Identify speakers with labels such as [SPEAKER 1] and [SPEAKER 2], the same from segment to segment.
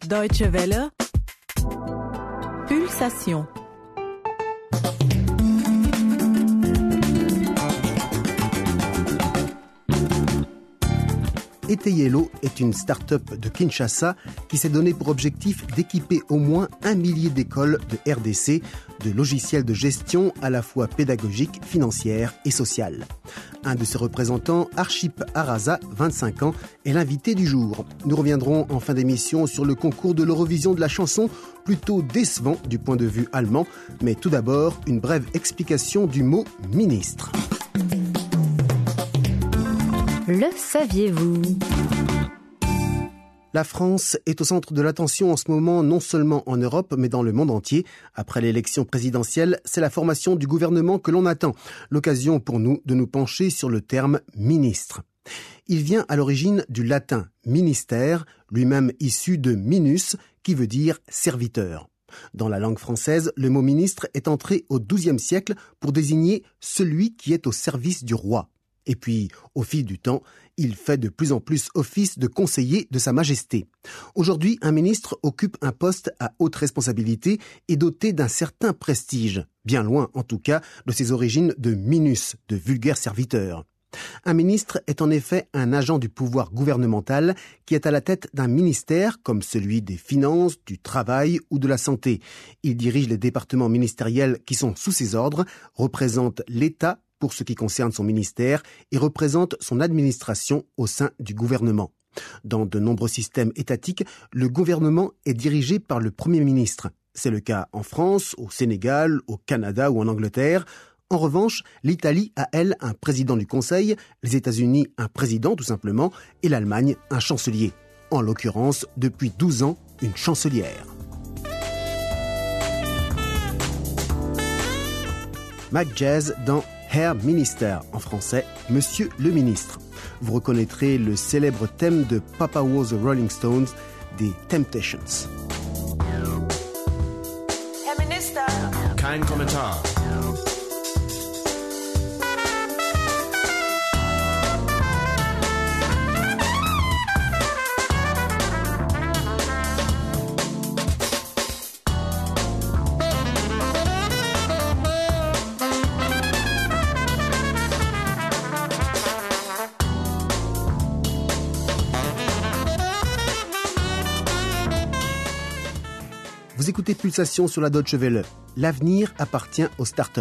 [SPEAKER 1] Deutsche Welle. Pulsation.
[SPEAKER 2] Eteyello est une start-up de Kinshasa qui s'est donné pour objectif d'équiper au moins 1 millier d'écoles de RDC de logiciels de gestion à la fois pédagogique, financière et sociale. Un de ses représentants, Archip Araza, 25 ans, est l'invité du jour. Nous reviendrons en fin d'émission sur le concours de l'Eurovision de la chanson, plutôt décevant du point de vue allemand, mais tout d'abord une brève explication du mot « ministre ».
[SPEAKER 3] Le saviez-vous ?
[SPEAKER 2] La France est au centre de l'attention en ce moment, non seulement en Europe, mais dans le monde entier. Après l'élection présidentielle, c'est la formation du gouvernement que l'on attend. L'occasion pour nous de nous pencher sur le terme « ministre ». Il vient à l'origine du latin « ministère », lui-même issu de « minus », qui veut dire « serviteur ». Dans la langue française, le mot « ministre » est entré au XIIe siècle pour désigner celui qui est au service du roi. Et puis, au fil du temps, il fait de plus en plus office de conseiller de Sa Majesté. Aujourd'hui, un ministre occupe un poste à haute responsabilité et doté d'un certain prestige, bien loin en tout cas de ses origines de minus, de vulgaire serviteur. Un ministre est en effet un agent du pouvoir gouvernemental qui est à la tête d'un ministère comme celui des Finances, du Travail ou de la Santé. Il dirige les départements ministériels qui sont sous ses ordres, représente l'État pour ce qui concerne son ministère et représente son administration au sein du gouvernement. Dans de nombreux systèmes étatiques, le gouvernement est dirigé par le Premier ministre. C'est le cas en France, au Sénégal, au Canada ou en Angleterre. En revanche, l'Italie a, elle, un président du Conseil, les États-Unis un président tout simplement, et l'Allemagne un chancelier. En l'occurrence, depuis 12 ans, une chancelière. Mac Jazz dans Herr Minister, en français, Monsieur le Ministre. Vous reconnaîtrez le célèbre thème de Papa Was the Rolling Stones, des Temptations.
[SPEAKER 4] Herr Minister.
[SPEAKER 5] Kein Kommentar.
[SPEAKER 2] Vous écoutez Pulsation sur la Deutsche Welle. L'avenir appartient aux startups.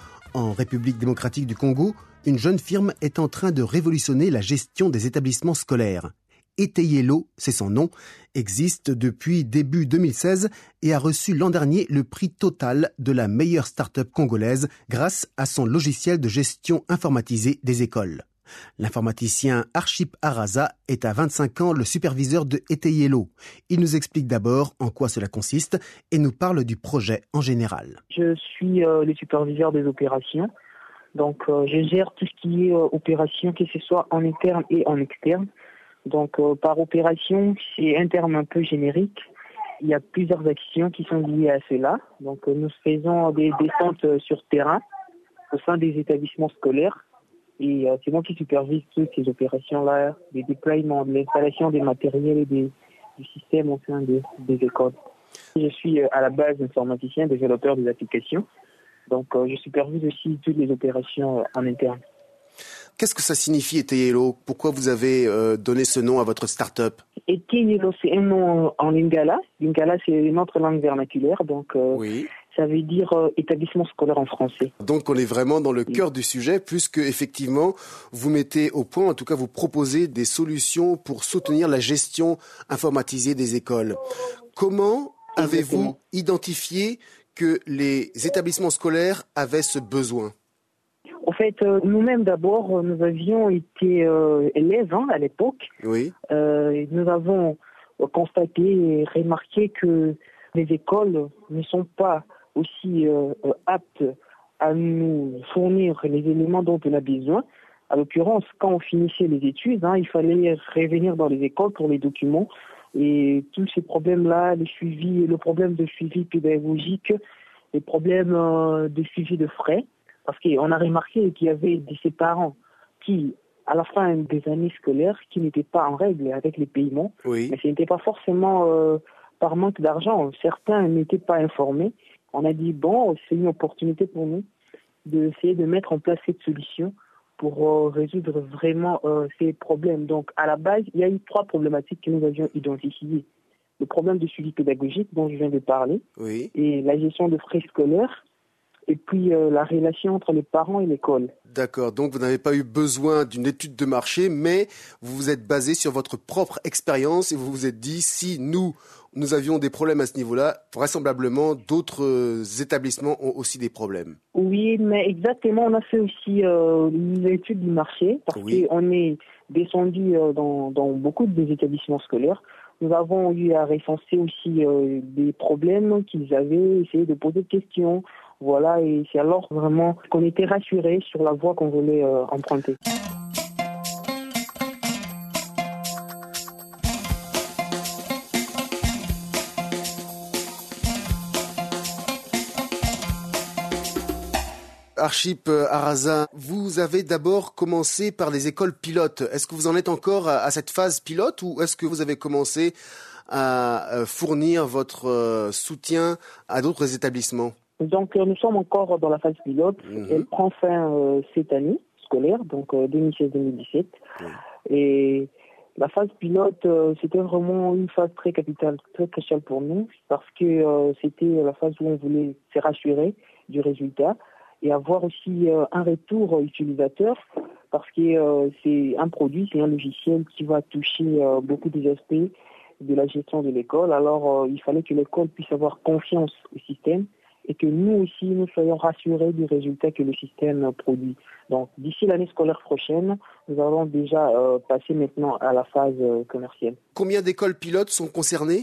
[SPEAKER 2] En République démocratique du Congo, une jeune firme est en train de révolutionner la gestion des établissements scolaires. Eteyello, c'est son nom, existe depuis début 2016 et a reçu l'an dernier le prix total de la meilleure start-up congolaise grâce à son logiciel de gestion informatisée des écoles. L'informaticien Archip Araza est à 25 ans le superviseur de Eteyello. Il nous explique d'abord en quoi cela consiste et nous parle du projet en général.
[SPEAKER 6] Je suis le superviseur des opérations. Donc, je gère tout ce qui est opération, que ce soit en interne et en externe. Donc, par opération, c'est un terme un peu générique. Il y a plusieurs actions qui sont liées à cela. Donc, nous faisons des descentes sur terrain au sein des établissements scolaires. Et c'est moi qui supervise toutes ces opérations-là, des déploiements, de l'installation des matériels et du système au sein des écoles. Je suis à la base informaticien, développeur des applications. Donc, je supervise aussi toutes les opérations en interne.
[SPEAKER 2] Qu'est-ce que ça signifie Eteyello ? Pourquoi vous avez donné ce nom à votre start-up ?
[SPEAKER 6] Eteyello, c'est un nom en lingala. Lingala, c'est notre langue vernaculaire. Donc, oui. Ça veut dire établissement scolaire en français.
[SPEAKER 2] Donc on est vraiment dans le cœur du sujet, puisque effectivement vous mettez au point, en tout cas vous proposez des solutions pour soutenir la gestion informatisée des écoles. Comment avez-vous identifié que les établissements scolaires avaient ce besoin ?
[SPEAKER 6] En fait, nous-mêmes d'abord, nous avions été élèves à l'époque.
[SPEAKER 2] Oui.
[SPEAKER 6] Nous avons constaté et remarqué que les écoles ne sont pas aussi aptes à nous fournir les éléments dont on a besoin. À l'occurrence, quand on finissait les études, il fallait revenir dans les écoles pour les documents. Et tous ces problèmes-là, le problème de suivi pédagogique, les problèmes de suivi de frais, parce qu'on a remarqué qu'il y avait ces parents qui, à la fin des années scolaires, qui n'étaient pas en règle avec les paiements.
[SPEAKER 2] Oui.
[SPEAKER 6] Mais ce n'était pas forcément par manque d'argent. Certains n'étaient pas informés. On a dit, c'est une opportunité pour nous d'essayer de mettre en place cette solution pour résoudre vraiment ces problèmes. Donc, à la base, il y a eu 3 problématiques que nous avions identifiées. Le problème de suivi pédagogique dont je viens de parler,
[SPEAKER 2] Oui.
[SPEAKER 6] et la gestion de frais scolaires, et puis la relation entre les parents et l'école.
[SPEAKER 2] D'accord, donc vous n'avez pas eu besoin d'une étude de marché, mais vous vous êtes basé sur votre propre expérience et vous vous êtes dit, si nous avions des problèmes à ce niveau-là, vraisemblablement d'autres établissements ont aussi des problèmes.
[SPEAKER 6] Oui, mais exactement, on a fait aussi l'étude du marché, parce qu'on est descendu dans beaucoup des établissements scolaires. Nous avons eu à recenser aussi des problèmes qu'ils avaient, essayer de poser des questions. Voilà, et c'est alors vraiment qu'on était rassurés sur la voie qu'on voulait emprunter.
[SPEAKER 2] Archip Araza, vous avez d'abord commencé par les écoles pilotes. Est-ce que vous en êtes encore à cette phase pilote ou est-ce que vous avez commencé à fournir votre soutien à d'autres établissements?
[SPEAKER 6] Donc nous sommes encore dans la phase pilote. Elle prend fin cette année scolaire, donc 2016-2017. Et la phase pilote, c'était vraiment une phase très capitale, très cruciale pour nous, parce que c'était la phase où on voulait se rassurer du résultat et avoir aussi un retour utilisateur, parce que c'est un produit, c'est un logiciel qui va toucher beaucoup des aspects de la gestion de l'école. Alors il fallait que l'école puisse avoir confiance au système et que nous aussi, nous soyons rassurés du résultat que le système produit. Donc, d'ici l'année scolaire prochaine, nous allons déjà passer maintenant à la phase commerciale.
[SPEAKER 2] Combien d'écoles pilotes sont concernées?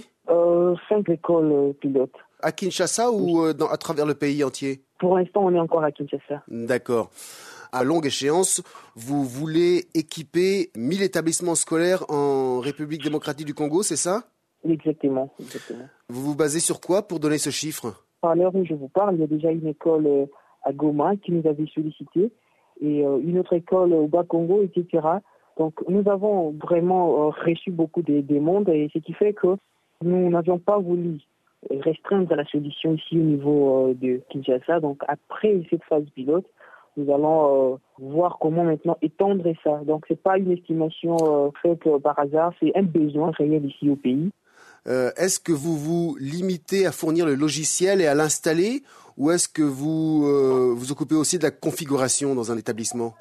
[SPEAKER 6] 5 écoles pilotes.
[SPEAKER 2] À Kinshasa ou à travers le pays entier?
[SPEAKER 6] Pour l'instant, on est encore à Kinshasa.
[SPEAKER 2] D'accord. À longue échéance, vous voulez équiper 1000 établissements scolaires en République démocratique du Congo, c'est ça?
[SPEAKER 6] Exactement.
[SPEAKER 2] Vous vous basez sur quoi pour donner ce chiffre?
[SPEAKER 6] À l'heure où je vous parle, il y a déjà une école à Goma qui nous avait sollicité et une autre école au Bas-Congo, etc. Donc, nous avons vraiment reçu beaucoup de demandes et ce qui fait que nous n'avions pas voulu restreindre la solution ici au niveau de Kinshasa. Donc, après cette phase pilote, nous allons voir comment maintenant étendre ça. Donc, c'est pas une estimation faite par hasard, c'est un besoin réel ici au pays.
[SPEAKER 2] Est-ce que vous vous limitez à fournir le logiciel et à l'installer ou est-ce que vous vous occupez aussi de la configuration dans un établissement?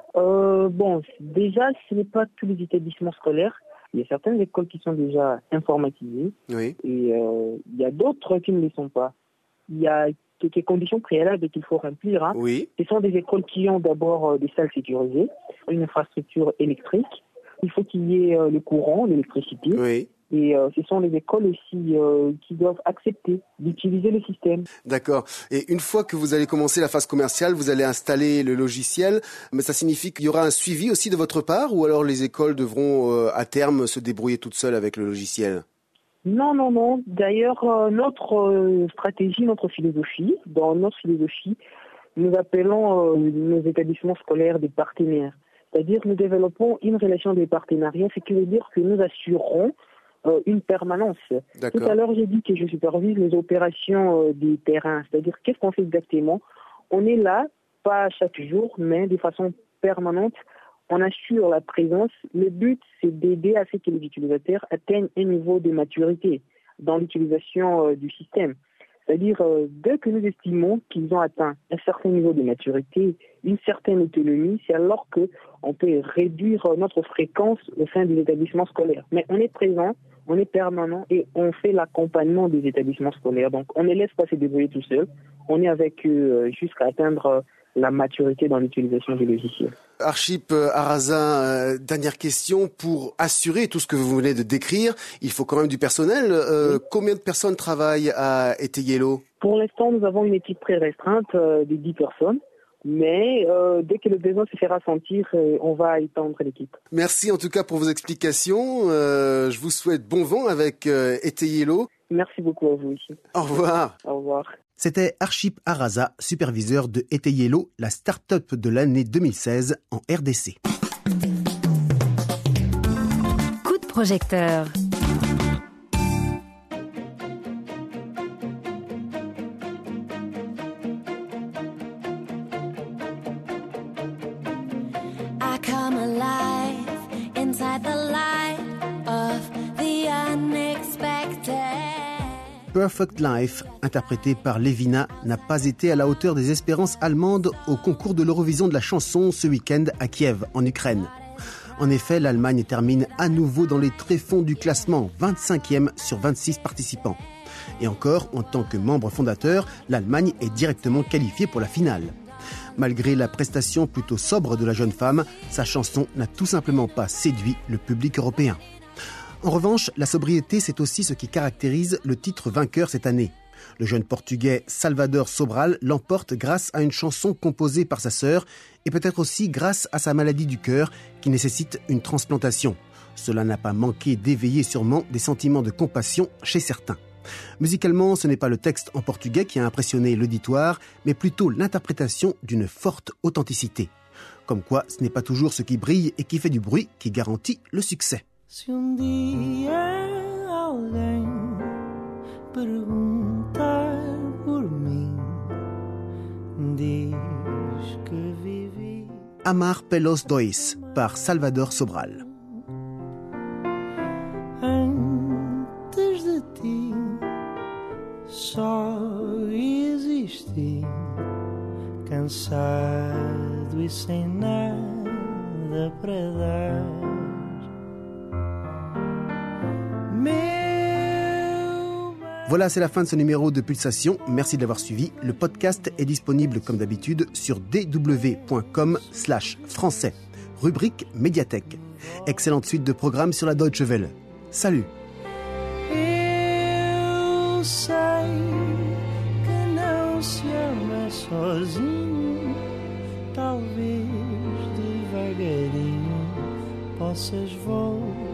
[SPEAKER 6] Déjà, ce n'est pas tous les établissements scolaires. Il y a certaines écoles qui sont déjà informatisées et il y a d'autres qui ne le sont pas. Il y a quelques conditions préalables qu'il faut remplir.
[SPEAKER 2] Oui.
[SPEAKER 6] Ce sont des écoles qui ont d'abord des salles sécurisées, une infrastructure électrique. Il faut qu'il y ait le courant, l'électricité.
[SPEAKER 2] Oui.
[SPEAKER 6] Et ce sont les écoles aussi qui doivent accepter d'utiliser le système.
[SPEAKER 2] D'accord. Et une fois que vous allez commencer la phase commerciale, vous allez installer le logiciel, mais ça signifie qu'il y aura un suivi aussi de votre part ou alors les écoles devront à terme se débrouiller toutes seules avec le logiciel?
[SPEAKER 6] Non. D'ailleurs, notre stratégie, notre philosophie, dans notre philosophie, nous appelons nos établissements scolaires des partenaires. C'est-à-dire que nous développons une relation de partenariat, ce qui veut dire que nous assurons une permanence.
[SPEAKER 2] D'accord.
[SPEAKER 6] Tout à l'heure, j'ai dit que je supervise les opérations du terrain. C'est-à-dire, qu'est-ce qu'on fait exactement? On est là, pas chaque jour, mais de façon permanente. On assure la présence. Le but, c'est d'aider à ce que les utilisateurs atteignent un niveau de maturité dans l'utilisation du système. C'est-à-dire, dès que nous estimons qu'ils ont atteint un certain niveau de maturité, une certaine autonomie, c'est alors qu'on peut réduire notre fréquence au sein des établissements scolaires. Mais on est présent, on est permanent et on fait l'accompagnement des établissements scolaires. Donc, on ne laisse pas se débrouiller tout seul. On est avec eux jusqu'à atteindre la maturité dans l'utilisation du logiciel.
[SPEAKER 2] Archip Araza, dernière question. Pour assurer tout ce que vous venez de décrire, il faut quand même du personnel. Oui. Combien de personnes travaillent à Eteyelo?
[SPEAKER 6] Pour l'instant, nous avons une équipe très restreinte de 10 personnes. Mais dès que le besoin se fera sentir, on va étendre l'équipe.
[SPEAKER 2] Merci en tout cas pour vos explications. Je vous souhaite bon vent avec Eteyelo.
[SPEAKER 6] Merci beaucoup à vous aussi.
[SPEAKER 2] Au revoir.
[SPEAKER 6] Au revoir.
[SPEAKER 2] C'était Archip Araza, superviseur de Eteyelo, la start-up de l'année 2016 en RDC.
[SPEAKER 3] Coup de projecteur.
[SPEAKER 2] Perfect Life, interprété par Levina, n'a pas été à la hauteur des espérances allemandes au concours de l'Eurovision de la chanson ce week-end à Kiev, en Ukraine. En effet, l'Allemagne termine à nouveau dans les tréfonds du classement, 25e sur 26 participants. Et encore, en tant que membre fondateur, l'Allemagne est directement qualifiée pour la finale. Malgré la prestation plutôt sobre de la jeune femme, sa chanson n'a tout simplement pas séduit le public européen. En revanche, la sobriété, c'est aussi ce qui caractérise le titre vainqueur cette année. Le jeune Portugais Salvador Sobral l'emporte grâce à une chanson composée par sa sœur et peut-être aussi grâce à sa maladie du cœur qui nécessite une transplantation. Cela n'a pas manqué d'éveiller sûrement des sentiments de compassion chez certains. Musicalement, ce n'est pas le texte en portugais qui a impressionné l'auditoire, mais plutôt l'interprétation d'une forte authenticité. Comme quoi, ce n'est pas toujours ce qui brille et qui fait du bruit qui garantit le succès.
[SPEAKER 1] Se dia alguém perguntar por mim, diz que vivi.
[SPEAKER 2] Amar pelos dois, par Salvador Sobral.
[SPEAKER 1] Antes de ti só existi, cansado e sem nada para dar.
[SPEAKER 2] Voilà, c'est la fin de ce numéro de Pulsation. Merci de l'avoir suivi. Le podcast est disponible comme d'habitude sur dw.com/français. Rubrique Médiathèque. Excellente suite de programmes sur la Deutsche Welle. Salut.
[SPEAKER 1] Eu sei que não se ama sozinho, talvez devagarinho possas voltar.